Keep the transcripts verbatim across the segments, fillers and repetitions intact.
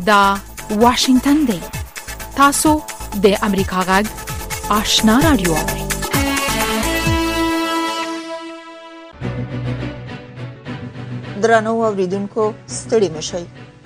دا واشنگتن دی. تاسو د امریکا غږ آشنا رادیو اورئ. درنو اوریدونکو ستړي مشئ.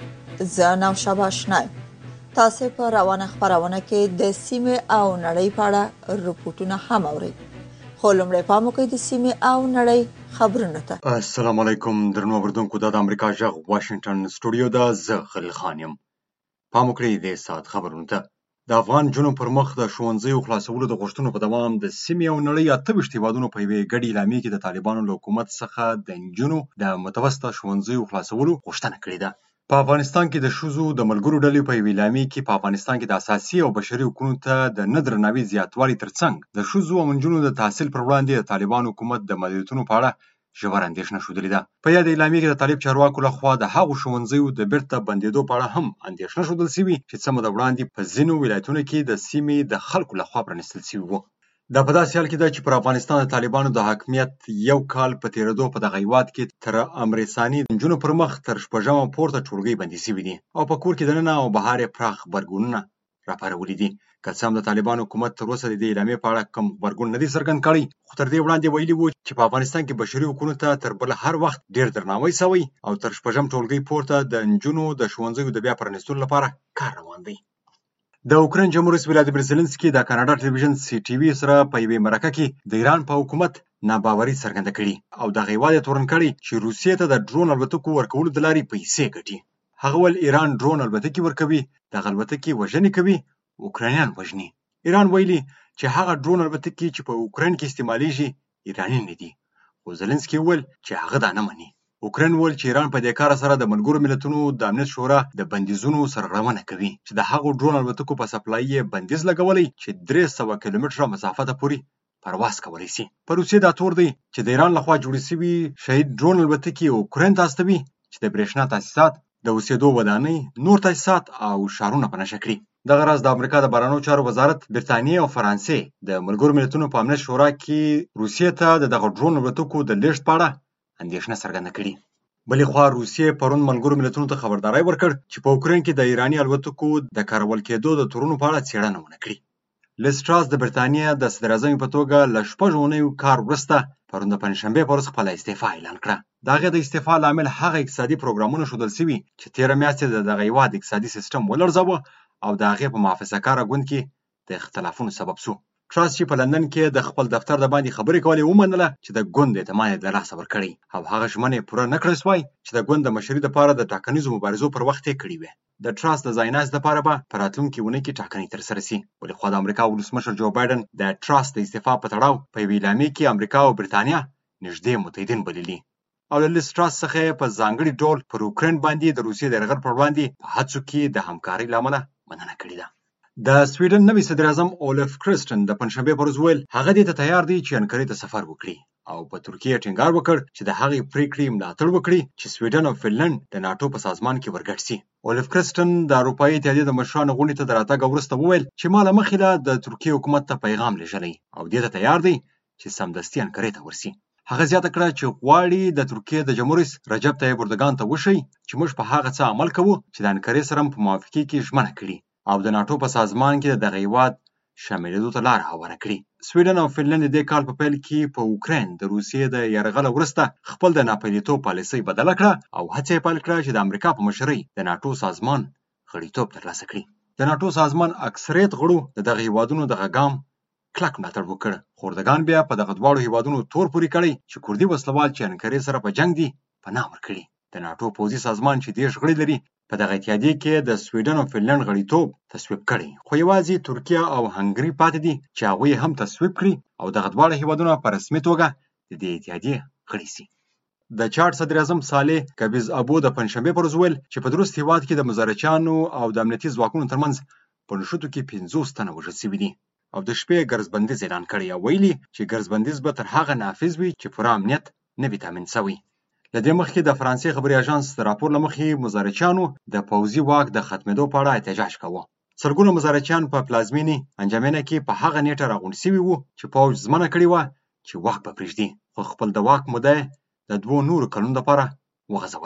زه نوشابه آشنا یم. تاسو په روانه خبرونه کې د سیمه او نړۍ په اړه رپورټونه هم اورئ. خو لومړی پام وکړئ د سیمه او نړۍ خبرونه ته. السلام علیکم درنو اوریدونکو، دا د امریکا غږ واشنگټن سټوډیو دا زه خلیل خان یم. پام وکړئ د سات خبرونه ته. د افغان جنو پر مخ د ښوونځیو خلاصولو د غوښتنو په دوام د سیمې او نړۍ اته ویشت هیوادونو په یوې ګډې اعلامیې کې د طالبانو له حکومت څخه د نجونو د متوسطه ښوونځیو خلاصولو غوښتنه کړې ده. په افغانستان کې د ښځو د ملګرو ډلې په یوې اعلامیې کې په افغانستان کې د اساسي او بشري حقوقو ته د نه درناوي زیاتوالي ترڅنګ د ښځو او نجونو د تحصیل پر وړاندې د طالبانو حکومت د محدودیتونو په اړه ژوره اندېښنه ښودلې ده. په یاد اعلامیې کې د طالب چارواکو لخوا د هغو ښوونځیو د بیرته بندېدو په اړه هم اندېښنه ښودل شوې چې څه موده وړاندې په ځینو ولایتونو کې د سیمې د خلکو لخوا پرانیستل شوي وو. دا په داسې حال کې ده چې پر افغانستان د طالبانو د حاکمیت یو کال په تېرېدو په دغه هیواد کې تر امرساني د نجونو پر مخ تر شپږمه پورته ټولګۍ بندي شوي دي او په کور کې دننه او بهر یې پراخ غبرګونونه راپارولي دي. که څه هم د طالبانو حکومت تر اوسه د دې اعلامیې په اړه کوم غبرګون نه دی څرګند کړی، خو تر دې وړاندې ویلي وو چې په افغانستان کې بشري حقوقو ته تر بل هر وخت ډېر درناوی شوی او تر شپږم ټولګۍ پورته د نجونو د ښوونځیو د بیا پرانیستلو لپاره کار روان دی. د اوکراین جمهور رئیس ولادیمیر زيلنسکي د کاناډا ټلویزیون سی ټي وي سره په یوې مرکه کې د ایران په حکومت ناباوري څرګنده کړې او دغه هیواد یې تورن کړی چې روسیې ته د ډرون الوتکو ورکولو د لارې پیسې ګټي. هغه ول ایران ډرون الوتکې ورکوي، دغه الوتکې وژنې کوي، اوکراینیان وژني. ایران ویلي چې هغه ډرون الوتکې چې په اوکراین کې استعمالیږي ایراني نه دي، خو زيلنسکي وویل چې هغه دا نه مني. اوکراین وویل چې ایران په دې کار سره د ملګرو ملتونو د امنیت شورا د بندیزونو سرغړونه کوي چې د هغو ډرون الوتکو په سپلای یې بندیز لګولی چې درې سوه کیلومتره مسافت پورې پرواز کولی شي. په روسیې دا تور دی چې د ایران لخوا جوړې شوي شهید ډرون الوتکې اوکراین ته استوي چې د برېښنا تاسیسات، د اوسېدو ودانۍ، نور تاسیسات او ښارونه په نښه کړي. دغه راز د امریکا د بهرنیو چارو وزارت، برتانیې او فرانسې د ملګرو ملتونو په امنیت شورا کې روسیې ته د دغه ډرون الوتکو د لیږد په اړه اندېښنه څرګنده کړې. بلې خوا روسیې پرون ملګرو ملتونو ته خبرداری ورکړ چې په اوکراین کې د ایراني الوتکو د کارول کېدو د تورونو په اړه څېړنه ونه کړي. لیز ټراس د برتانیې د صدراعظم په توګه له شپږو اونیو کار وروسته پرون د پنجشنبې په ورځ خپله استعفا اعلان کړه. د هغې د استعفا لامل هغه اقتصادي پروګرامونه ښودل شوي چې تېره میاشت یې د دغه هېواد اقتصادي سیسټم ولړزاوه او د هغې په محافظه کاره ګوند کې د اختلافونو سبب شو. ټراس چې په لندن کې د خپل دفتر د باندې خبرې کولې ومنله چې د ګوند اعتماد یې له لاسه ورکړی او هغه ژمنه یې پوره نه کړی سوای چې د ګوند د مشرۍ دپاره د ټاکنیزو مبارزو پر وخت یې کړې وې. د ټراس د ځایناستې دپاره به په راتلونکې اونۍ کې ټاکنې ترسره شي. ولې خوا د امریکا ولسمشر جو بایډن د ټراس د استعفا په تړاو په یوې اعلامیې کې امریکا او برتانیا نږدې متحدین بللي او له لیز ټراس څخه یې په ځانګړي ډول پر اوکراین باندې د روسیې د یرغل پر وړاندې په هڅو کې د همکارۍ له امله مننه کړې ده. د سویډن نوي صدراعظم اولف کرسټن د پنجشنبې په ورځ وویل هغه دې ته تیار دی چې انکرې ته سفر وکړي او په ترکیې ټینګار وکړ چې د هغې پریکړې ملاتړ وکړي چې سویډن او فنلنډ د ناټو په سازمان کې ورګډ شي. اولف کرسټن د اروپایي اتحادیې د مشرانو غونډې ته د راتګ وروسته وویل چې ما له مخکې د ترکیې حکومت ته پیغام لیږلی او دې ته تیار دی چې سمدستي انکرې ته ورسي. هغه زیاته کړه چې غواړي د ترکیې د جمهور رئیس رجب طیب اردوګان ته وښیي چې موږ په هغه څه عمل کوو چې د انکرې سره په موافقې کې ژمنه کړي او د ناټو په سازمان کې د دغه هېواد شاملېدو ته لاره هواره کړي. سویډن او فنلنډ د دې کال په پیل کې په اوکراین د روسیې د یرغله وروسته خپل د ناپیلیتوب پالیسۍ بدله کړه او هڅه یې پیل کړه چې د امریکا په مشرۍ د ناټو سازمان غړیتوب ترلاسه کړي. د ناټو سازمان اکثریت غړو د دغه هېوادونو دغه ګام کلک ملاتړ وکړ، خو اردوګان بیا په دغه دواړو هېوادونو تور پورې کړی چې کردي وسلوال چې انکرې سره په جنګ دي پناه ورکړي. د ناټو پوځي سازمان چې دېرش غړي لري په دغه اتحادیې کې د سویډن او فنلنډ غړیتوب تصویب کړی، خو یوازې ترکیه او هنګري پاتې دي چې هغوی هم تصویب کړي او دغه دواړه هېوادونه په رسمي توګه د دې اتحادیې غړي شي. د چاډ صدراعظم صالح کبیز ابو د پنجشنبې پر ورځ ویل چې په درست هېواد کې د مزارچیانو او د امنیتي ځواکونو ترمنځ په نښتو کې پنځوس تنه وژل شوي دي او د شپې ګرځبندیز اعلان کړی او ویلي چې ګرځبندیز به تر هغه نافذ وي چې پوره امنیت نه وي تامین شوی. له دې مخکې د فرانسې خبري اژانس د راپور له مخې مزارچیانو د پوځي واک د ختمېدو په اړه احتجاج کاوه. سلګونه مزارچیان په پلازمینې انجمینه کې په هغه نیټه راغونډ شوي وو چې پوځ ژمنه کړې وه چې واک به پرېږدي، خو خپل د واک موده د دوو نورو کلونو لپاره وغځوله.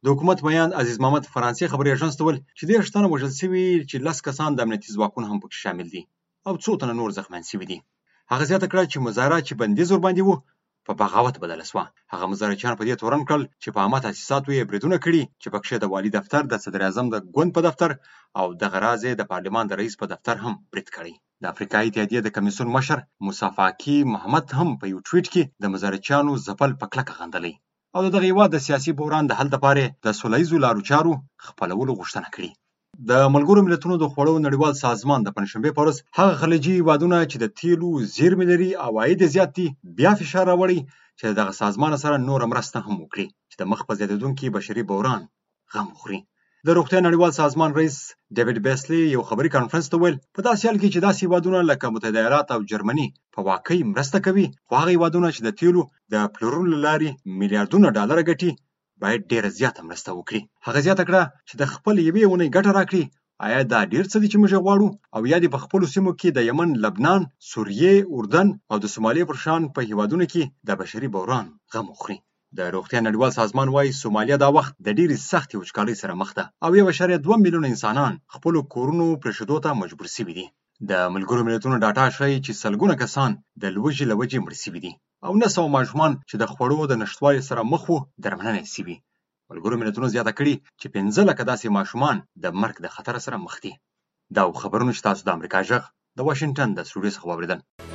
د حکومت بیان عزیز محمد فرانسې خبري اژانس ته ویل چې دېرش تنه وژل شوي چې لس کسان د امنیتي ځواکونو هم پکې شامل دي او څو تنه نور زخمیان شوي دي. هغه زیاته کړه چې مظاهره چې بندیز ورباندې وو په بغاوت بدله شوه. هغه مظاهرچیان په دې تورن کړل چې په عامه تاسیساتو یې بریدونه کړي چې پکښې د والي دفتر، د صدر اعظم د ګوند په دفتر او دغه راز د پارلمان د رئیس په دفتر هم برید کړی. د افریقایي اتحادیې د کمیسیون مشر موسی فاکي محمد هم په یو ټویټ کې د مظاهرچیانو ځپل په کلکه غندلی او د دغه هېواد د سیاسي بحران د حل دپاره د سوله ییزو لارو چارو خپلولو غوښتنه کړې. د ملګرو ملتونو د خوړو نړیوال سازمان د پنجشنبې په ورځ هغه خلیجي هېوادونه چې د تیلو زیرمې لري عواید زیات دي بیا فشار راوړی چې دغه سازمان سره نور مرسته هم وکړي چې د مخ په زیاتېدونکي بشري بحران غم وخوري. د روغتیا نړیوال سازمان رئیس ډیوډ بیسلی یو خبري کانفرنس ته ویل په داسې حال کې چې داسې هېوادونه لکه متحده ایالات او جرمني په واقعي مرسته کوي، خو هغه هېوادونه چې د تیلو د پلورلو له لارې میلیارډونه ډالره ګټي باید ډېره زیاته مرسته وکړي. هغه زیاته کړه چې د خپل یوې اونۍ ګټه راکړي. آیا دا ډېر څه دي چې موږ غواړو او یا دې په خپلو سیمو کې د یمن، لبنان، سوریې، اردن او د سومالیا پر شان په هېوادونو کې د بشري بحران غم وخوري؟ د روغتیا نړیوال سازمان وایي سومالیا دا وخت د ډېرې سختې وچکالۍ سره مخ ده او یو اعشاریه دوه میلیونه انسانان خپلو کورونو پرېښودو ته مجبور شوي دي. د ملګرو ملتونو ډاټا ښایي چې سلګونه کسان د لوږې له وجې مړه شوي دي او نه سوه ماشومان چې د خوړو د نشتوالي سره مخ وو درملنه یې شوي. ملګرو ملتونو زیاته کړي چې پنځه لکه داسې ماشومان د مرګ د خطر سره مخ دي. دا خبرونه چې تاسو د امریکا غږ د واشنګټن د سټوډیو څخه واورېدل.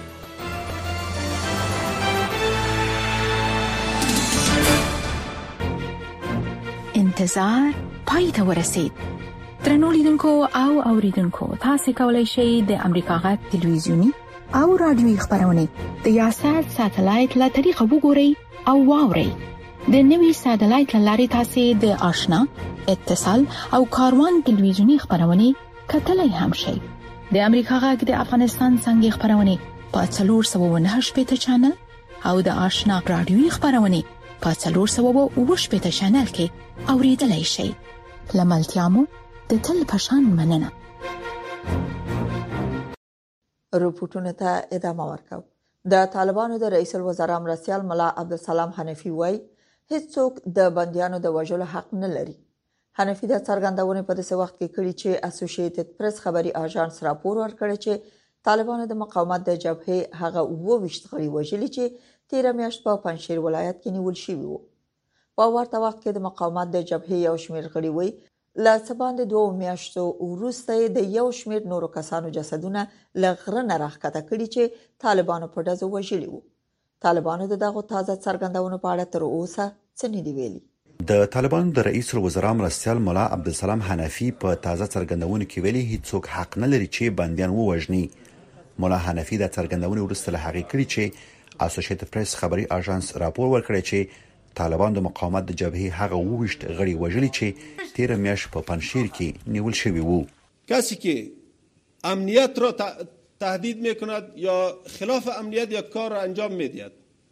انتظار پای ته ورسید. درنو لیدونکو او اوریدونکو، تاسو کولی شئ د امریکا غږ تلویزیونی او رادیوي خبرونه د یاسات ساتلایت له طریقه وګورئ او واورئ. د نوي ساتلایت له لارې تاسو د آشنا، اتصال او کاروان تلویزیونی خبرونه کتلای هم شئ. د امریکا غږ د افغانستان څنګه خبرونه په څلور سوه و نهه شپېته چینل او د آشنا رادیوي خبرونه په څلور سوه و اووه شپېته چینل کې اوریدلای شئ. لملتیامو د تل پشان مننه. رپورټونه ته ادامه ورکاو. د طالبانو د رئیس الوزرا مرستیال ملا عبدالسلام حنفي وایي هیڅوک د بندیانو د وژلو حق نه لري. حنفي د څرګندونې په داسې وخت کې کړي چې اسوسییټډ پریس خبري اژانس راپور ورکړی چې طالبانو د مقاومت د جبهې هغه اووه ویشت غړي وژلي چې تیره میاشت په پنجشیر ولایت کې نیول شوي وو. په ورته وخت کې د مقاومت د جبهې یو شمېر غړي وایي له څه باندې دوه میاشتو وروسته د یو شمېر نورو کسانو جسدونه له غره نه راښکته کړي چې طالبانو په ډزو وژلي وو. طالبانو د دغو تازه څرګندونو په اړه تر اوسه څه نه دي ویلي. د طالبانو د رئیس الوزرا مرستیال ملا عبدالسلام حنفي په تازه څرګندونو کې ویلي هیڅوک حق نه لري چې بندیان ووژني. مولا حنفي د څرګندونې وروسته له هغې کړي چې اسوسییټډ پریس خبري اژانس راپور ورکړی چې طالبان د مقاومت د جبهې هغه اووه ویشت غړي وژلي چې تیره میاشت په پنجشیر کې نیول شوي وو. کسی که امنیت را تهدید میکند یا خلاف امنیت یا کار را انجام میدهد،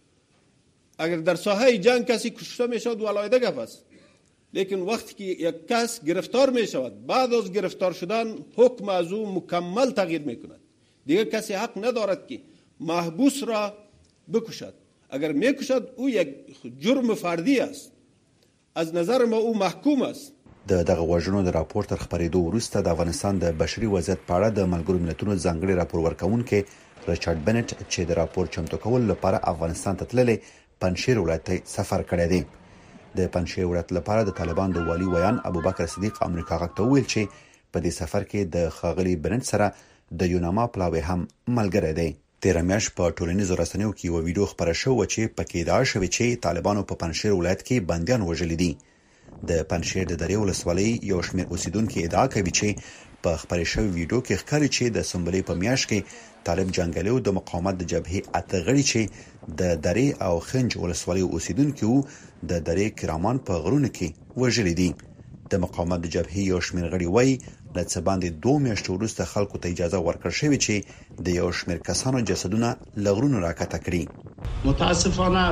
اگر در ساحه جنگ کسی کشته میشود ولایده گپ است، لیکن وقتی که یک کس گرفتار میشود بعد از گرفتار شدن حکم از او مکمل تغییر میکند. دیگر کسی حق ندارد که محبوس را بکشد. اگر میکشد او یک جرم فردی است. از نظر ما او محکوم است. د دغه وژنو د راپور تر خبرېدو وروسته د افغانستان د بشري وضعیت په اړه د ملګرو ملتونو ځانګړي راپور ورکوونکي ریچارډ بنټ چې د راپور چمتو کولو لپاره افغانستان ته تللی پنجشیر ولایت ته سفر کړی دی. د پنجشیر ولایت لپاره د طالبان د والي ویان ابوبکر صدیق امریکا غږ ته وویل چې په دې سفر کې د ښاغلي بنټ سره د یوناما پلاوی هم ملګری دی. تیره میاشت په ټولنیزو رسنیو کې یو ویډیو خپره شوه چې پکې ادعا شوې چې طالبانو په پنجشیر ولایت کې بندیان وژلي دي. د پنجشیر د درې ولسوالۍ یو شمېر اوسیدونکو ادعا کوي چې په خپرې شوې ویډیو کې ښکاري چې د سنبلې په میاشت کې طالب جنگیالو د مقاومت د جبهې اته غړي چې د درې او خنج ولسوالۍ اوسیدونکو د درې کرمان په غرونو کې وژلي دي. د مقاومت د جبهې یو شمېر غړي وایي له څه باندې دوه میاشتې وروسته خلکو ته اجازه ورکړل شوې چې د یو شمېر کسانو جسدونه له غرونو راکته کړي. متاسفانه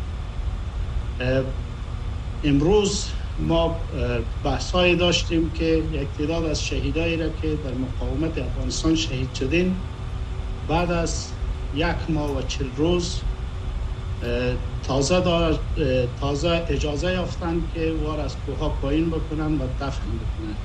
امروز ما بحثایی داشتیم که یک تعداد از شهیدایی را که در مقاومت افغانستان شهید شدین بعد از یک ماه و چل روز تازه دار تازه اجازه یافتند که وار از کوه پایین بکنن و دفن بکنن.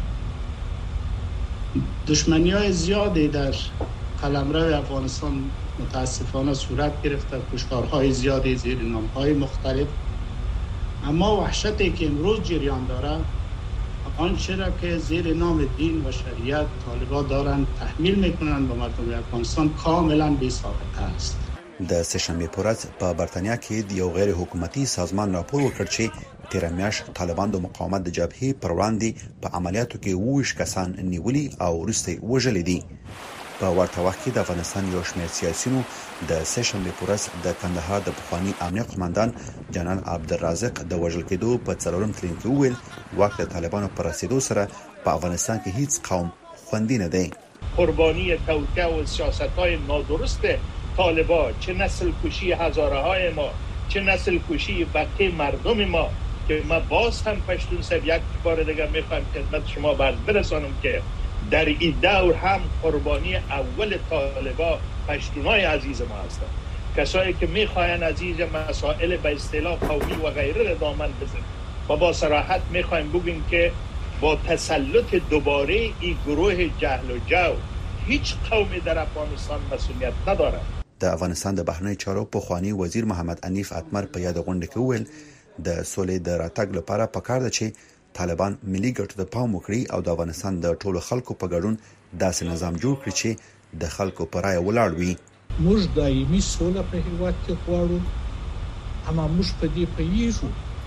دشمنی‌های زیادی در قلمرو افغانستان متاسفانه صورت گرفته، کشتارهای زیادی زیر نام‌های مختلف، اما وحشتی که امروز جریان داره آنچه را که زیر نام دین و شریعت طالبان دارن تحمیل میکنن به مردم افغانستان کاملا بی سابقه است. د سهشنبه په ورځ په برتانیا کې د یو غیر حکومتي سازمان راپور وکړ چې تیر میاشت طالبان د مقاومت د جبهې پر وړاندې په عملیاتو کې اووه کسان نیولي او وروسته وژلي دي. په ورته وخت کې د افغانستان یو شمېر سیاسيونو د سهشنبه په ورځ د کندهار د پخوانی امنیه قومندان جنرال عبدالرازق د وژل کېدو په څلورم تلین کې وویل وخت د طالبانو پر رسیدو سره په افغانستان کې هیڅ قوم خوندي نه دی. قربانی توطئه و سیاست‌های نادرست طالبان، چه نسل کشی هزاره های ما، چه نسل کشی بقیه مردم ما که ما باز هم پشتون سب یک بار دیگه میخوایم خدمت شما برسانم که در این دور هم قربانی اول طالبان پشتونای عزیز ما هستند. کسایی که میخواین عزیز مسائل به اصطلاح قومی و غیره دامن بزنن و با صراحت میخوایم بگیم که با تسلط دوباره این گروه جهل و جو هیچ قومی در افغانستان مسئولیت ندارد. د افغانستان د بهرنی چارو پخوانی وزیر محمد انیف اتمر په یاد غونډه کې وویل د سولې د راتګ لپاره پکار ده چې طالبان ملي ګټو ته پام وکړي او د افغانستان د ټولو خلکو په ګډون داسې نظام جوړ کړي چې د خلکو پر رای ولاړ وي. موږ دایمي سوله په هیواد کې غواړو، اما موږ په دې پوهیږو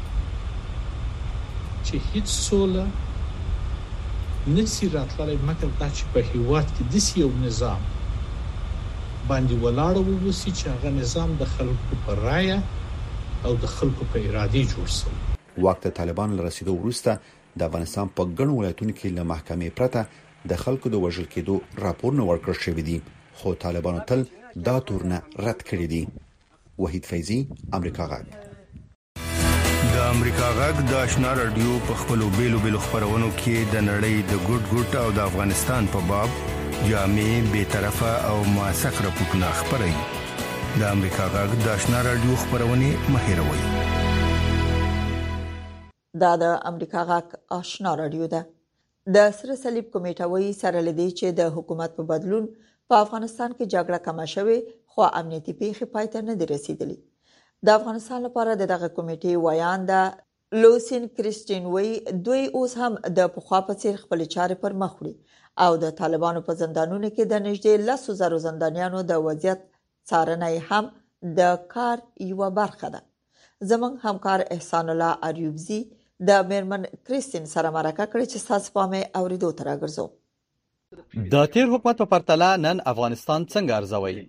چې هیڅ سوله نسی راتللی مګر دا چې په هیواد کې داسې یو نظام باندې ولاړ ووسی چې هغه نظام د خلکو په رای او د خلکو په اراده جوړ شي. وخت طالبان لرسیدو وروسته د افغانستان په ګڼو ولایتونو کې له محکمې پرته د خلکو د وژل کېدو راپورونه ورکړل شوي دي، خو طالبانو تل دا تورنه رد کړی دي. وحید فیضی، امریکا غږ. د امریکا غږ د آشنا رادیو په خپلو بیلو بیلو خبرونو کې د نړۍ د ګډ ګډ او د افغانستان په باب جامع، بے طرفه او موثق راپورونه خبري. د امریکا غږ د آشنا رادیو خبرونه مهیروي. دا د امریکا غږ آشنا رادیو ده. د سره صلیب کمیټه وایي سره لدی چې د حکومت په بدلون په افغانستان کې جګړه کمه شوه خو امنیتي پیښې پای ته نه دي رسیدلې. د افغانستان لپاره دغه کمیټې ویاندا لوسین کریسټین وی دوی اوس هم د پخوا په څیر خپل چارې پر مخ وړي او د طالبانو په زندانونو کې د نږدې لسو زرو زندانیانو د وضعیت څارنه هم د کار یو برخه ده. زموږ همکار احسان الله اریوبزی د میرمن کریستین سره مرکه کړې چې تاسو په مې اوریدو تر راګرځو. د تیر حکومت په پرتله نن افغانستان څنګه ارزوي؟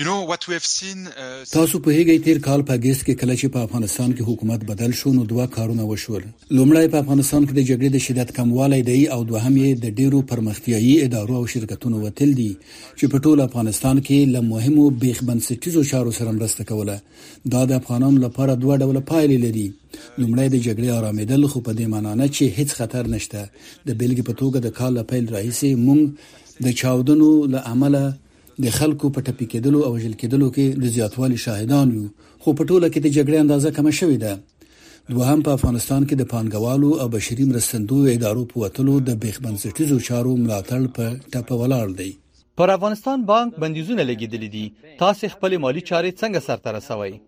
تاسو په هیګي تیر کال په اگست کې کله چې په افغانستان کې حکومت بدل شو نو دوه کارونه وشول. لومړی په افغانستان کې د جګړې د شدت کموالی دی او دوهم یې د ډیرو پرمختیایي ادارو او شرکتونو وتل دي چې په ټول افغانستان کې له مهمو بیخ بنسټیزو چارو سره مرسته کوله. دا د افغانانو لپاره دوه ډوله پایلې لري. لومړی د جګړې آرامېدل، خو په دې معنی نه چې هیڅ خطر نشته. د بیلګې په توګه د کال پیل راهیسې موږ د چاودنو له امله د خلکو په ټپي کېدلو او وژل کېدلو کې د زیاتوالي شاهدان یو، خو په ټوله کې د جګړې اندازه کمه شوې ده. دوهم په افغانستان کې د پانګوالو او بشري مرستندویو ادارو په وتلو د بیخ بنسټیزو چارو ملاتړ په ټپه ولاړ دی. پر افغانستان بانک بندیزونه لګیدلي دي. تاسو خپل مالی چارې څنګه سرته رسوي؟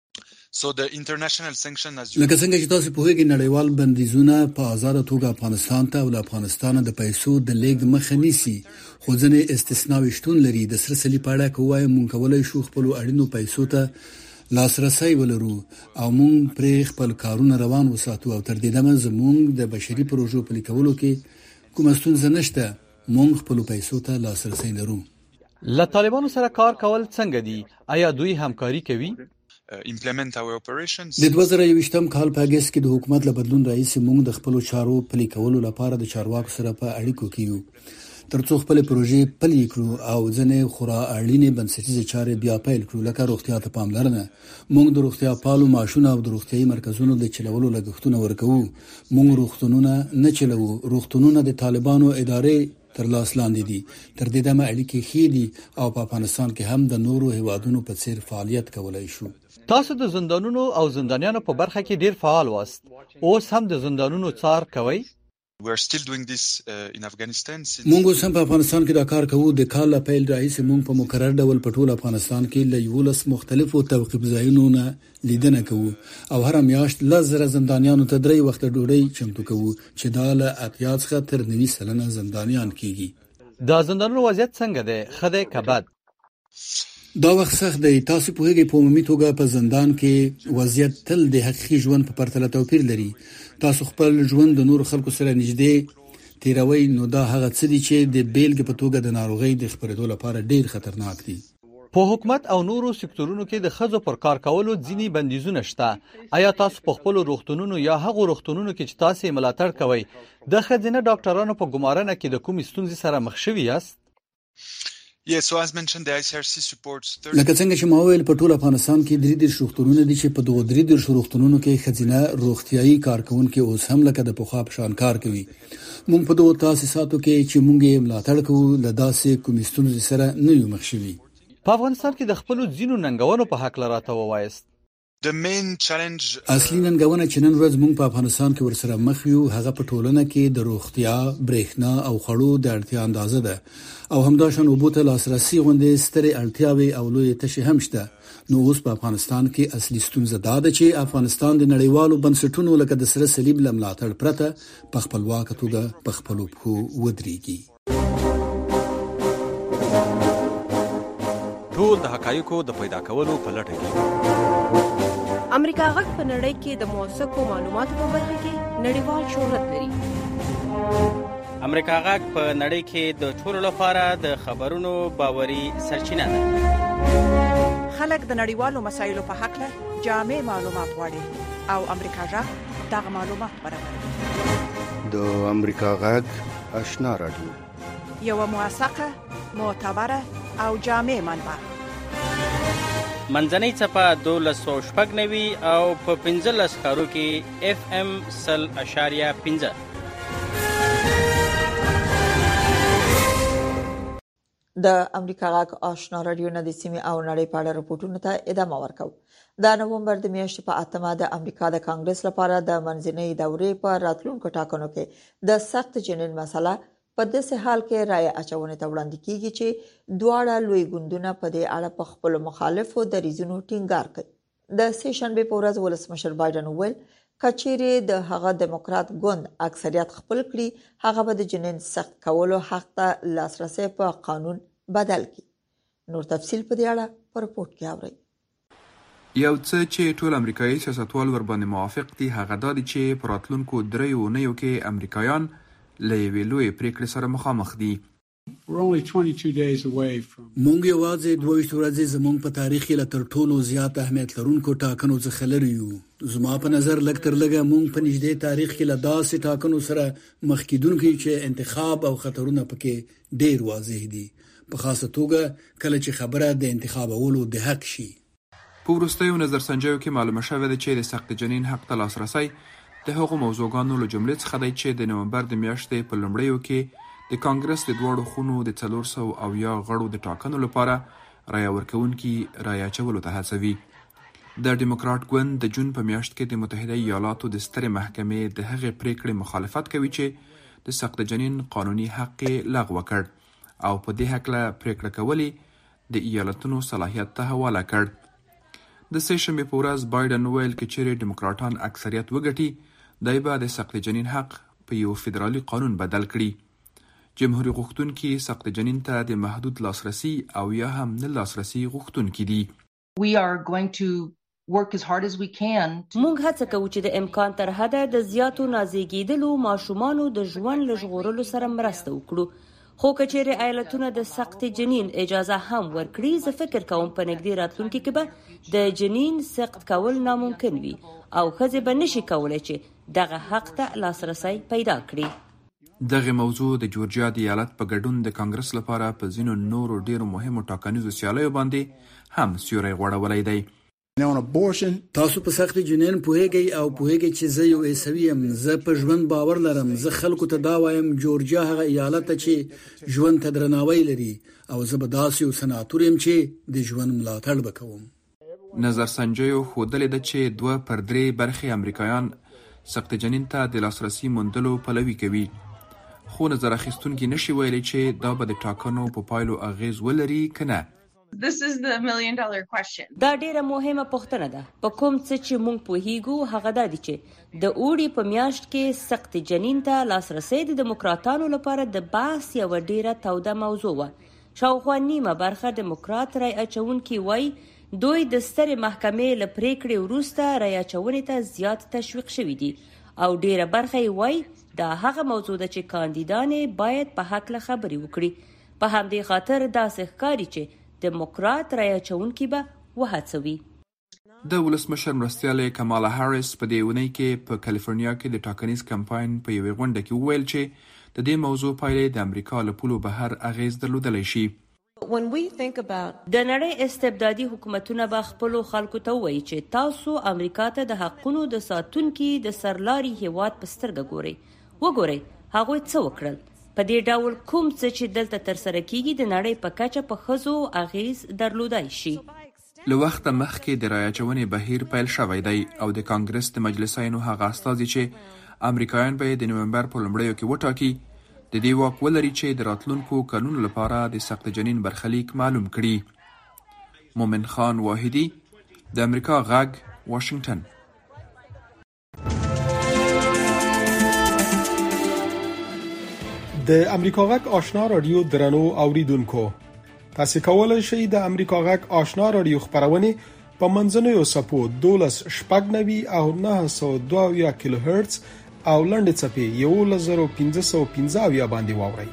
لکه څنګه چې تاسو په هغه نړیوال بندیزونه په آزاد توګه افغانستان ته او افغانستان د پیسو د لیږد مخه نیسي، خو ځنې استثناوي شتون لري. د سره صلیب په اړه کومه مونږ کولای شو خپل اړینو پیسو ته لاسرسي ولرو او مونږ پر خپل کارونه روان وساتو او تر دې دمه زمونږ د بشري پروژو په لیکولو کې کومه ستونزه نشته. مونږ خپل پیسو ته لاسرسي لرو. له طالبانو سره کار کول څنګه دي؟ آیا دوی همکاري کوي؟ د دوه زره یوویشتم کال په اگست کې د حکومت له بدلون راځي موږ د خپل چارو پلي کولو لپاره د چارواکو سره په اړیکو کې یو ترڅو خپل پروژې پلي کړو او ځنې خورا اړینې بنسټیزې چارې بیا پیل کړو، لکه روغتیا ته پاملرنه. موږ د روغتیا پالو ماشونه او د روغتیايي مرکزونو د چلولو لګښتونه ورکوو. موږ روغتونونه نه چلوو. روغتونونه د طالبانو ادارې تر لاس لاندې دي. تر دې دمه اړیکې ښې دي او په افغانستان کې هم د نورو هیوادونو په څیر فعالیت کولای شو. تاسو د زندانونو او زندانیانو په برخه کې ډیر فعال واست. اوس هم د زندانونو څار کوي؟ مونږ اوس هم په افغانستان کې دا کار کوو. د کال له پیل راهیسې مونږ په مکرر ډول په ټول افغانستان کې له یولس مختلفو توقیف ځایونو نه لیدنه کوو او هر میاشت لس زره زندانیانو ته درې وخته ډوډۍ چمتو کوو چې دا له اتیا څخه تر نوي سلنه زندانیان کیږي. دا زندانونو وضعیت څنګه دی؟ ښه دی که بد؟ دا وخت سخت دی. تاسو پوهیږئ په عمومي توګه په زندان کې وضعیت تل د حقیقي ژوند په پرتله توپیر لري. تاسو خپل ژوند د نور خلکو سره نږدې تیروي، نو دا هغه څه دي چې د بیلګې په توګه د ناروغۍ د خپرېدو لپاره ډیر خطرناک دي. په حکومت او نورو سکتورونو کې د ښځو پر کار کولو ځینې بندیزونه شته. آیا تاسو په خپل روغتونونو یا هغو روغتونونو کې چې تاسو ملاتړ کوئ د ښځینه ډاکټرانو په ګمارنه کې د کومې ستونزې سره مخ شوي یاست؟ لکه څنګه چې ما ویل په ټول افغانستان کې درې دېرش روغتونونه دي چې په دغو درې دېرش روغتونونو کې ښځینه روغتیایي کارکونکي اوس هم لکه د پخوا په شان کار کوي. موږ په دغو تاسیساتو کې چې موږ یې ملاتړ کوو له داسې کومې ستونزې سره نه یو مخ شوي. په افغانستان کې د خپلو ځینو ننګونو په هکله راته ووایاست. اصلي ننګونه چې نن ورځ موږ په افغانستان کې ورسره مخ یو هغه په ټولنه کې د روغتیا، برېښنا او خړو د اړتیا اندازه ده او همداشان اوبو ته لاسرسي غوندې سترې اړتیاوې او لویې تشې هم شته. نو اوس په افغانستان کې اصلي ستونزه دا ده چې افغانستان د نړیوالو بنسټونو لکه د سره صلیب له ملاتړ پرته په خپلواکه توګه په خپلو پښو ودرېږي. ټول د حقایقو د پیدا کولو په لټه کې امریکا غږ په نړۍ کې د موثقو معلوماتو په برخه کې نړیوال شهرت لري. امریکا غږ په نړۍ کې د ټولو لپاره د خبرونو باوري سرچینه ده. خلک د نړیوالو مسایلو په حق له جامع معلومات غواړي او امریکا غږ دغه معلومات برابروي. د امریکا غږ آشنا رادیو یو موثقه، معتبره او جامع منبع. منځنۍ څپه دولس سوه شپږ نوي او په پنځلس ښارو کې اف ام سل اشاریه پنځه. د امریکا غږ آشنا رادیو نه د سیمې او نړۍ په اړه راپورټونو ته ادامه ورکوو. د نومبر د میاشتې په اتمه د امریکا د کانګرس لپاره د منځنۍ دورې په راتلونکو ټاکنو کې د سخت جنین مسله په داسې حال کې رایه اچونې ته وړاندې کیږي چې دواړه لوی ګوندونه په دې اړه په خپل مخالفو دریځونو ټینګار کوي. د سه شنبه په ورځ ولسمشر بایدن ویل کچېرې د هغه دیموکرات ګوند اکثریت خپل کړي هغه به د جنین سخت کولو حق ته لاسرسي په قانون بدل کړي. نور تفصیل په دې اړه په رپورت کې اورئ. یو څه چې ټول امریکایي سیاستوال ورباندې موافق دي هغه دا دی چې په راتلونکو دریو اونیو کې امریکایان له یوې لویې پریکړې سره مخامخ دي. مونږ یوازې دوه ویشت ورځې زمونږ په تاریخ کې له تر ټولو زیات اهمیت لرونکو ټاکنو څخه لرې یو. زما په نظر لږ تر لږه مونږ په نږدې تاریخ کې له داسې ټاکنو سره مخ کېدونکي چې انتخاب او خطرونه پکې ډېر واضح دي، په خاصه توګه کله چې خبره د انتخابولو د حق شي. په وروستیو نظرسنجیو کې معلومه شوې ده چې د سخت جنین حق ته لاسرسی د هغو موضوعګانو له جملې څخه دی چې د نومبر د میاشتې په لومړیو کې د کانګرس د دواړو خونو د څلور سوه اویا غړو د ټاکنو لپاره رایه ورکوونکي رایه اچولو ته هڅوي. د ډیموکراټ ګوند د جون په میاشت کې د متحده ایالاتو د سترې محکمې د هغې پریکړې مخالفت کوي چې د سخت جنین قانوني حق یې لغوه کړ او په دې هکله پریکړه کولې د ایالتونو صلاحیت ته حواله کړ. د سه شنبې په ورځ بایدن ویل که چیرې ډیموکراټان اکثریت وګټي دی به د سخت جنین حق په یو فدرالي قانون بدل کړي. جمهوریت غوښتونکي سخت جنین ته د محدود لاسرسي او یا هم نه لاسرسي غوښتونکي دي. موږ هڅه کوو چې د امکان تر حده د زیاتو نازېږېدلو ماشومانو د ژوند له ژغورلو سره مرسته وکړو، خو که چیرې ایالتونه د سخت جنین اجازه هم ورکړي زه فکر کوم په نږدې راتلونکي کې به د جنین سخت کول ناممکن وي او ښځې به نشي کولی چې دغه حق ته لاسرسی پیدا کړي. دغه موضوع د جورجیا د ایالت په ګډون د کانګرس لپاره په ځینو نورو ډیرو مهمو ټاکنیزو سیالیو باندې هم سیوری غوړولی دی. تاسو په سخت جنین پوهیږئ او پوهیږئ چې زه یو عیسوي یم. زه په ژوند باور لرم. زه خلکو ته دا وایم جورجیا هغه ایالت چې ژوند ته درناوی لري او زه به داسې یو سناتور یم چې د ژوند ملاتړ وکوم. نظر سنجیو ښودلې ده چې دوه پر درې برخې امریکایان سخت جنین ته د لاسرسي موندلو پلوي کوي، خو نظر اخیستونکي نشي ویلی چې دا به د ټاکنو په پایلو اغیز ولري که نه. This is the million dollar question. دا ډیره مهمه پوښتنه ده. په کوم څه چې موږ پوهیږو هغه دا دي چې د اوړي په میاشت کې سخت جنین ته لاسرسي د دیموکراتانو لپاره د بحث یوه ډیره توده موضوع وه. شاوخوا نیمه برخه دیموکرات رای اچونکي وایي دوی د سترې محکمې له پریکړې وروسته رای اچونې ته زیات تشویق شوي دي او ډیره برخه یې وایي دا هغه موضوع ده چې کاندیدانې باید په هکله خبرې وکړي. په همدې خاطر داسې ښکاري چې دیموکرات رای اچونکي به وهڅوي. د ولسمشر مرستیاله کمالا هاریس په دې اونۍ کې په کالیفورنیا کې د ټاکنیز کمپاین په یوې غونډه کې وویل چې د دې موضوع پایلې د امریکا له پولو بهر اغیز درلودلی شي. د نړۍ استبدادي حکومتونه به خپلو خلکو ته ووایي چې تاسو امریکا ته د حقونو د ساتونکي د سرلاري هیواد په سترګه ګورئ. وګورئ هغوی څه وکړل. په دې ډول کوم څه چې دلته ترسره کیږي د نړۍ په کچه په ښځو اغیز درلودای شي. له وخته مخکې د رای اچونې بهیر پیل شوی دی او د کانګرس د مجلسینو هغه استازي چې امریکایان به د نومبر په لومړیو کې وټاکي د دې واک ولري چې د راتلونکو کلونو لپاره د سخت جنین برخلیک معلوم کړي. مومن خان واحدي، د امریکا غږ، واشنگټن. د امریکا غږ آشنا رادیو درنو اوریدونکو، تاسو کولای شئ د امریکا غږ آشنا رادیو خبرونه په منځنوي سپو دولس شپږ نوي او نه سوه دوه کیلو هرتز او لنډ چپې یو زر پنځه سوه پنځه باندې واورئ.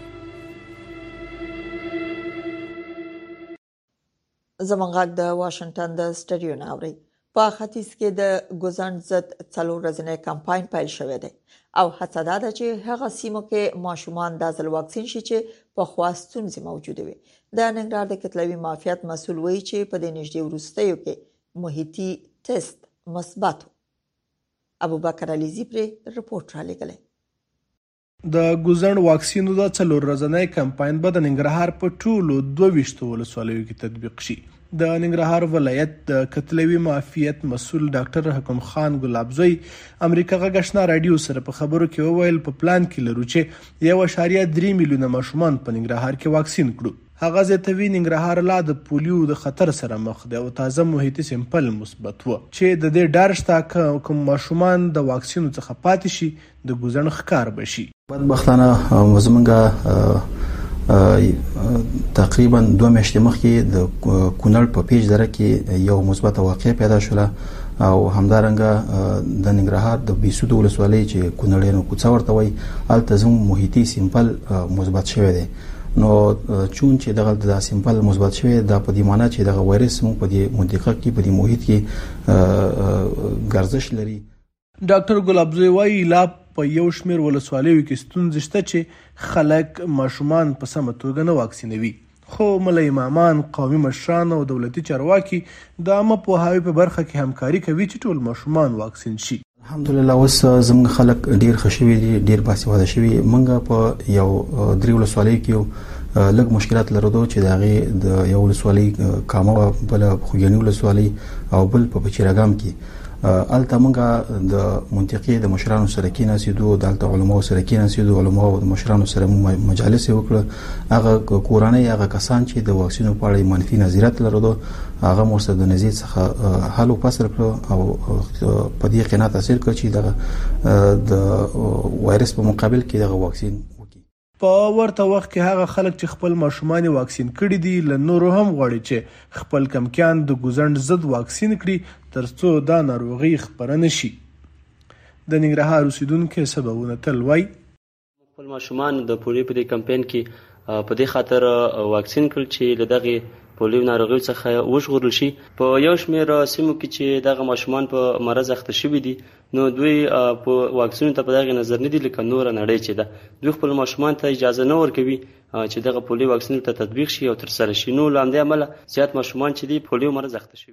زموږ غږ د واشنگټن د سټډیو نه اوري. په ختیځ کې د ګوزند ضد څلور ورځنی کمپاین پیل شوی دی او هڅه دا ده چې هغه سیمو کې ماشومان د ځل واکسین شي چې په خوا ستونزې موجوده وي. د ننګرهار د کتلوي معافیت مسول وایي چې په دې نږدې وروستیو کې محیطي ټیسټ مثبت. ابوبکر علیزی پر رپورټ را لګلې. د ګوزند واکسینو د څلور ورځنی کمپاین به د ننګرهار په ټولو دوه ویشت ولسوالیو کې تطبیق شي. د ننګرهار ولایت د کتلوي معافیت مسول ډاکټر حکم خان ګلابزوی امریکا غږ آشنا رادیو سره په خبرو کې وویل په پلان کې لرو چې یو اشاریه درې میلیونه ماشومان په ننګرهار کې واکسین کړو. هغه زیاتوي ننګرهار لا د پولیو د خطر سره مخ دی او تازه محیطي سیمپل مثبت و چې د دې ډار شته کوم ماشومان د واکسینو څخه پاتې شي د ګوزند ښکار بشي. بدبختانه زمونږه تقریبا دوه میاشتې مخکې د کونړ په پیج دره کې یو مثبت واقعه پیدا شوه او همدارنګه د ننګرهار د بیسود ولسوالۍ چې کونړیانو کوڅه ورته وایي هلته زموږ محیطي سیمپل مثبت شوی دی. نو چون چې دغه د سیمپل مثبت شوی دا په دې معنی چې دغه وایرس موږ په دې منطقه کې په دې محیط کې ګرځش لري. ډاکټر ګلابزوی وایي لا په یو شمېر ولسوالیو کې ستونزې شته چې خلک ماشومان په سمه توګه نه واکسینوي، خو ملا امامان، قومي مشران او دولتي چارواکي د عامه پوهاوي په برخه کې همکاري کوي چې ټول ماشومان واکسین شي. الحمدلله اوس زموږ خلک ډیر ښه شوي دي، ډیر باسواده شوي. موږ په یو درې ولسوالیو کې لږ مشکلات لرو چې د هغې د یو ولسوالۍ کامه، بل خوږیاڼي ولسوالۍ او بل په پچیراګام کې الته موږ د منطقې د مشرانو سره کېناستو، د الته علماو سره کېناستو، علماو د مشرانو سره مجالس وکړه. هغه کورنۍ هغه کسان چې د واکسینو په اړه منفي نظریات لرلو هغه مرسته د نظریې څخه حل وپسر کړو او په دې قناعت حاصل کړ چې دغه د وایرس په مقابل کې دغه واکسین په ورته وخت کې هغه خلک چې خپل ماشومان واکسین کړي دي له نورو هم غواړي چې خپل کمکیان د ګوزند ضد واکسین کړي ترڅو دا ناروغي خپره نشي. د ننګرهار اوسیدونکو سببونه تل وایي خپل ماشومان د پولیو په دې کمپاین کې په دې خاطر واکسین کړل چې له دغه پولیو ناروغي څخه وژغورل شي. په یو شمېر سیمو کې چې دغه ماشومان په مرض اخته شوي دي نو دوی په واکسینو ته په دغه نظر نه دي لکه نوره نړۍ چې ده. دوی خپل ماشومان ته اجازه نه ورکوي چې دغه پولیو واکسین ته تطبیق شي او ترسره شي. نو له همدې امله زیات ماشومان چې دي پولیو مرض اخته شوي.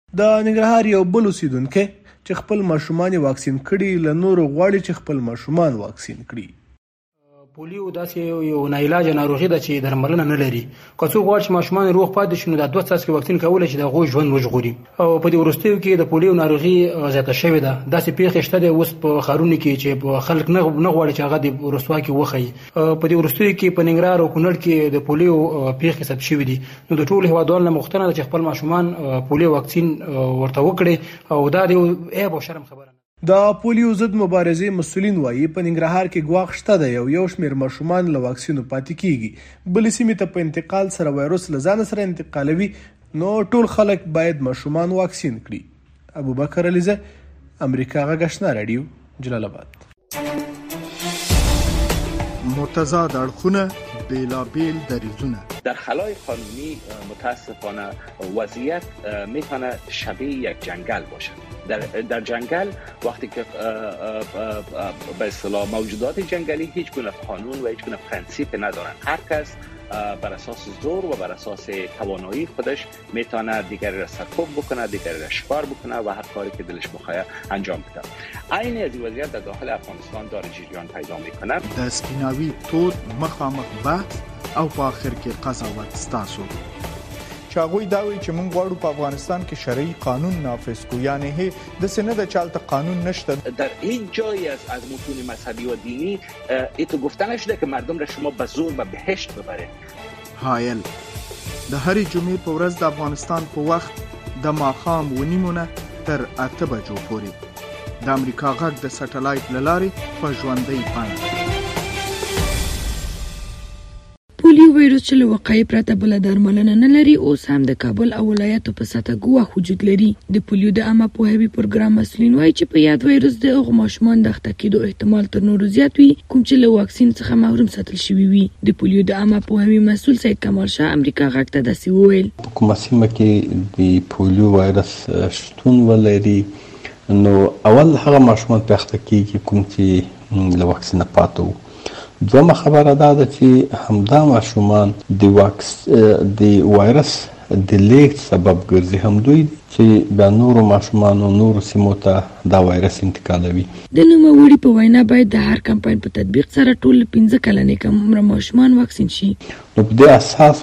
د ننګرهار یو بل اوسیدونکی چې خپل ماشومان واکسین کړي له نورو غواړي چې خپل ماشومان واکسین کړي. پولیو داسې یو ناعلاج ناروغي ده چې درملنه نه لري. که څوک غواړي چې ماشومان روغ پاتې شي نو دا دوه څاڅکي واکسین کولی شي د هغوی ژوند وژغوري. او په دې وروستیو کې د پولیو ناروغي زیاته شوې ده. داسې پیښې شته دی اوس په ښارونو کې چې خلک نه نه غواړي چې هغه د رسوا کې وښیي. په دې وروستیو کې په ننګرهار او کونړ کې د پولیو پیښې ثبت شوې دي. نو د ټولو هېوادوالو نه غوښتنه ده چې خپل ماشومان پولیو واکسین ورته وکړي او دا د عیب او شرم خبره. د پولیو ضد مبارزې مسؤلین وایي په ننګرهار کې ګواښ شته دی او یو شمېر ماشومان له واکسینو پاتې کیږي. بلې سیمې ته په انتقال سره وایروس له ځانه سره انتقالوي نو ټول خلک باید ماشومان واکسین کړي. ابوبکر علیزه، امریکا غږ آشنا رادیو، جلال آباد. متضاد اړخونه، بېلابېل دریځونه. در خلای قانونی متاسفانه وضعیت میتونه شبیه یک جنگل باشد. در در جنگل وقتی که به اصطلاح موجودات جنگلی هیچ گونه قانون و هیچ گونه پرنسیپ ندارن. هر کس بر اساس زور و بر اساس توانایی خودش میتونه دیگری را سرکوب بکنه، دیگری را شکار بکنه و هر کاری که دلش بخواد انجام بده. عین از این وضعیت در داخل افغانستان داره جریان پیدا میکنه. د سپیناوي تود مخامخ بحث او په اخر کې قضاوت ستاسو. چاغوی داوی چې مونږ غواړو په افغانستان کې شرعي قانون نافذ کو، یعنی د سینه د چالت قانون نشته. در هیچ جایی از از متون مذهبی و دینی ایتو گفته نشده که مردم را شما به زور به بهشت ببرید. حایل د هرې جمعې په ورځ د افغانستان په وخت د ماښام ونیمونه تر اته بجو پورې د امریکا غږ د سټلایټ له لارې په ژوندۍ بڼه. پولیو وایروس چې له وقایې پرته بله درملنه نه لري اوس هم د کابل او ولایتو په سطحه ګواښ وجود لري. د پولیو د عامه پوهاوي پروګرام مسؤلین وایي چې په یاد وایروس د هغو ماشومان د اخته کېدو احتمال تر نورو زیات وي کوم چې له واکسین څخه محروم ساتل شوي وي. د پولیو د عامه پوهاوي مسؤل سید کمال شاه امریکا غږ ته داسې وویل: په کومه سیمه کې د پولیو وایرس شتون ولري نو اول هغه ماشومان په اخته کېږي کوم چې له واکسین پاتې وو. دومره خبره دا ده چې همدا ماشومان د واکس د وایرس د لیږد سبب ګرځي، همدوی چې بیا نورو ماشومانو نورو سیمو ته دا وایرس انتقالوي. د نوموړي په وینا باید د هر کمپاین په تطبیق سره ټول پنځه کلنې کم عمره ماشومان واکسین شي. نو په دې اساس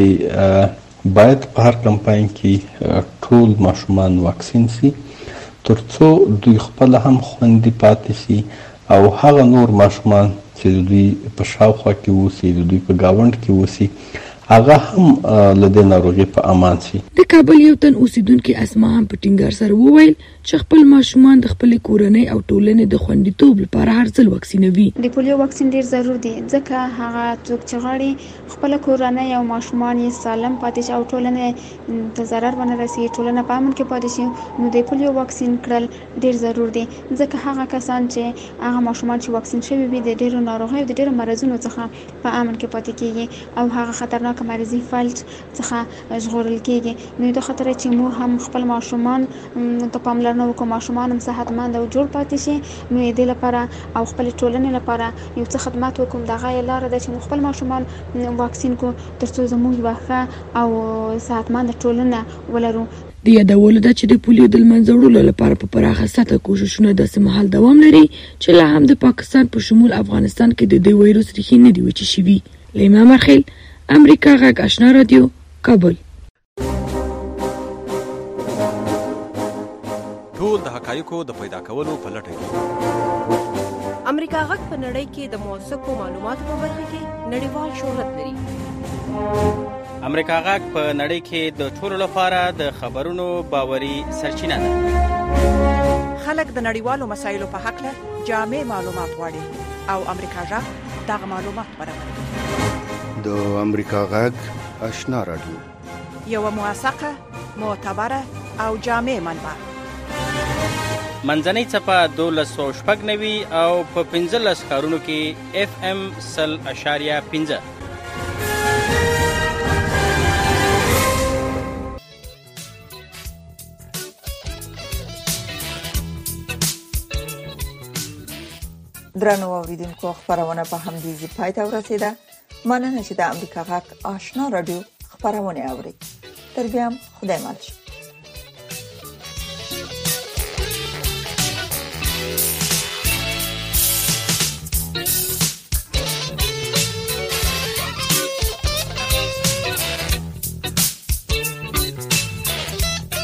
باندې باید په هر کمپاین کې ټول ماشومان واکسین شي ترڅو دوی خپل هم خوندي پاتې شي او هغه نور ماشومان چې دوی په شاوخوا کې اوسي، دوی په گاوند کې اوسي، هغه هم له دې ناروغي په امان شي. د کابل یو تن اوسیدونکي اسما هم په ټینګار سره وویل چې خپل ماشومان د خپل کورنۍ او ټولنې د خوندیتوب لپاره هر ځل واکسینوي. د پولیو واکسین ډیر ضرور دی ځکه هغه څوک چې غواړي خپل کورنۍ او ماشومان یې سالم پاتې شي او ټولنې ته ضرر ونه رسي، ټولنه په امن کې پاتې شي، نو د پولیو واکسین کړل ډیر ضرور دی ځکه هغه کسان چې هغه ماشومان چې واکسین شوي وي د ډیرو ناروغیو د ډیرو مرضونو څخه په امن کې پاتې کیږي او هغه خطرناک مرضی فلج څخه ژغورل کیږي. نو د خطر چې مور هم خپل ماشومان ته پاملرنه وکړي، ماشومان هم صحتمند او جوړ پاتې شي، نو د دې لپاره او خپل ټولنې لپاره یو څه خدمات وکړو. دغه لاره ده چې خپل ماشومان واکسین کو ترڅو زموږ یوه ښه او صحتمند ټولنه ولرو. د یادولو ده چې د پولیو د لمنځه وړلو لپاره په پراخه سطحه کوښښونه داسې مهال دوام لري چې لا هم د پاکستان په شمول افغانستان کې د دې وایروس ریښې نه دي وچې شوي. لیما مرخیل، امریکا غږ آشنا رادیو، کابل. ټول د حقایقو د پیدا کولو په لټه کې امریکا غږ په نړۍ کې د موثقو معلوماتو په برخه کې نړیوال شهرت لري. امریکا غږ په نړۍ کې د ټولو لپاره د خبرونو باوري سرچینه ده. خلک د نړیوالو مسایلو په حق له جامع معلومات غواړي او امریکا غږ دغه معلومات برابروي. د امریکا غږ آشنا رادیو یو موثقه، معتبره او جامع منبع. منځنۍ څپه دولس سوه شپږ نوي او په پنځلس ښارونو کې اف ام سل اشاریه پنځه. درنو اوریدونکو، خبرونه په همدې ځای پای ته ورسیده. مننه چې د امریکا غږ آشنا رادیو خبرونه اوري. تر بیا خدای مل.